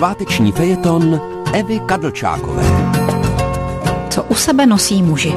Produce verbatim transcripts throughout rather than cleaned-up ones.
Sváteční fejeton Evy Kadlčákové. Co u sebe nosí muži?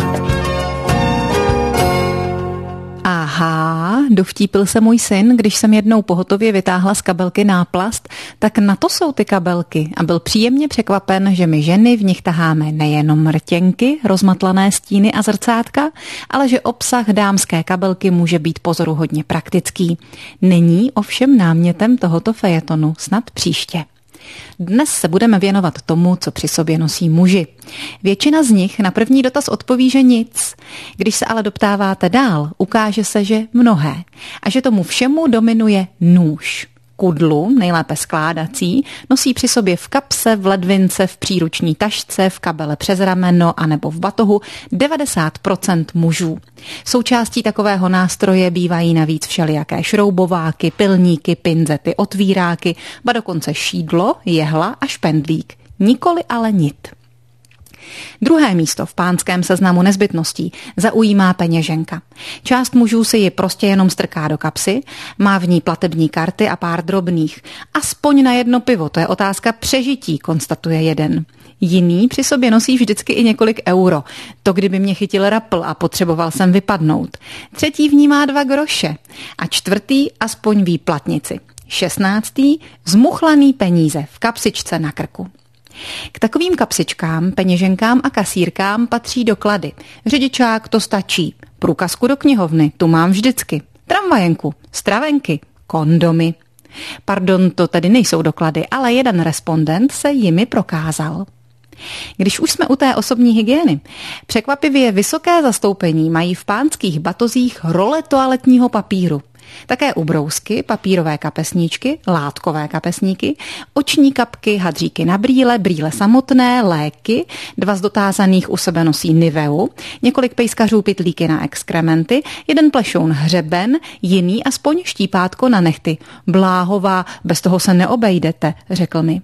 Aha, dovtípil se můj syn, když jsem jednou pohotově vytáhla z kabelky náplast, tak na to jsou ty kabelky a byl příjemně překvapen, že my ženy v nich taháme nejenom rtěnky, rozmatlané stíny a zrcátka, ale že obsah dámské kabelky může být pozoruhodně praktický. Není ovšem námětem tohoto fejetonu, snad příště. Dnes se budeme věnovat tomu, co při sobě nosí muži. Většina z nich na první dotaz odpoví, že nic. Když se ale doptáváte dál, ukáže se, že mnohé. A že tomu všemu dominuje nůž. Kudlu, nejlépe skládací, nosí při sobě v kapse, v ledvince, v příruční tašce, v kabele přes rameno a nebo v batohu devadesát procent mužů. Součástí takového nástroje bývají navíc všelijaké šroubováky, pilníky, pinzety, otvíráky, ba dokonce šídlo, jehla a špendlík. Nikoli ale nit. Druhé místo v pánském seznamu nezbytností zaujímá peněženka. Část mužů si ji prostě jenom strká do kapsy, má v ní platební karty a pár drobných. Aspoň na jedno pivo, to je otázka přežití, konstatuje jeden. Jiný při sobě nosí vždycky i několik euro. To kdyby mě chytil rapl a potřeboval jsem vypadnout. Třetí v ní má dva groše. A čtvrtý aspoň výplatnici. Šestnáctý zmuchlaný peníze v kapsičce na krku. K takovým kapsičkám, peněženkám a kasírkám patří doklady. Řidičák, to stačí. Průkazku do knihovny, tu mám vždycky. Tramvajenku, stravenky, kondomy. Pardon, to tedy nejsou doklady, ale jeden respondent se jimi prokázal. Když už jsme u té osobní hygieny, překvapivě vysoké zastoupení mají v pánských batozích role toaletního papíru. Také ubrousky, papírové kapesníčky, látkové kapesníky, oční kapky, hadříky na brýle, brýle samotné, léky, dva z dotázaných u sebe nosí Niveu, několik pejskařů pytlíky na exkrementy, jeden plešoun hřeben, jiný aspoň štípátko na nehty. Bláhová, bez toho se neobejdete, řekl mi.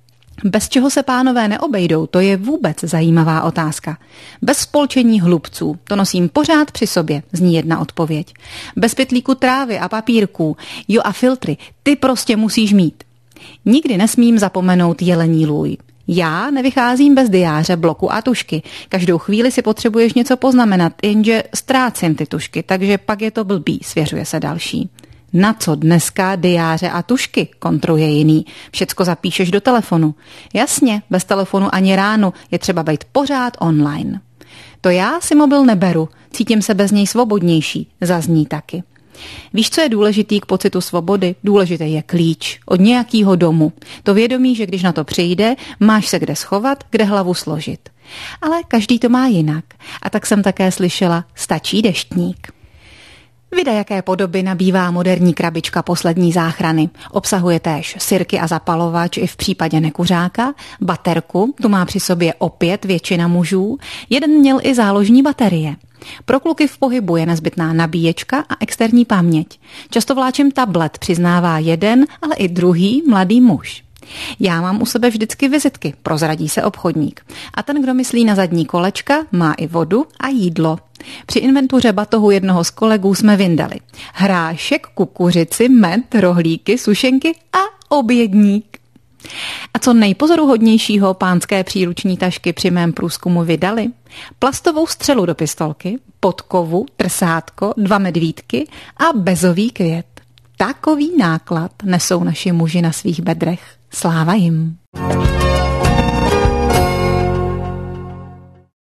Bez čeho se pánové neobejdou, to je vůbec zajímavá otázka. Bez spolčení hlubců, to nosím pořád při sobě, zní jedna odpověď. Bez pytlíku trávy a papírků, jo a filtry, ty prostě musíš mít. Nikdy nesmím zapomenout jelení lůj. Já nevycházím bez diáře, bloku a tušky. Každou chvíli si potřebuješ něco poznamenat, jenže ztrácím ty tušky, takže pak je to blbý, svěřuje se další. Na co dneska diáře a tušky, kontruje jiný. Všecko zapíšeš do telefonu. Jasně, bez telefonu ani ránu, je třeba být pořád online. To já si mobil neberu, cítím se bez něj svobodnější, zazní taky. Víš, co je důležitý k pocitu svobody? Důležitý je klíč od nějakého domu. To vědomí, že když na to přijde, máš se kde schovat, kde hlavu složit. Ale každý to má jinak. A tak jsem také slyšela, stačí deštník. Vida jaké podoby nabývá moderní krabička poslední záchrany. Obsahuje též sirky a zapalovač i v případě nekuřáka, baterku, tu má při sobě opět většina mužů, jeden měl i záložní baterie. Pro kluky v pohybu je nezbytná nabíječka a externí paměť. Často vláčím tablet, přiznává jeden, ale i druhý mladý muž. Já mám u sebe vždycky vizitky, prozradí se obchodník. A ten, kdo myslí na zadní kolečka, má i vodu a jídlo. Při inventuře batohu jednoho z kolegů jsme vyndali hrášek, kukuřici, med, rohlíky, sušenky a obědník. A co nejpozoruhodnějšího pánské příruční tašky při mém průzkumu vydali? Plastovou střelu do pistolky, podkovu, trsátko, dva medvídky a bezový květ. Takový náklad nesou naši muži na svých bedrech. Sláva jim.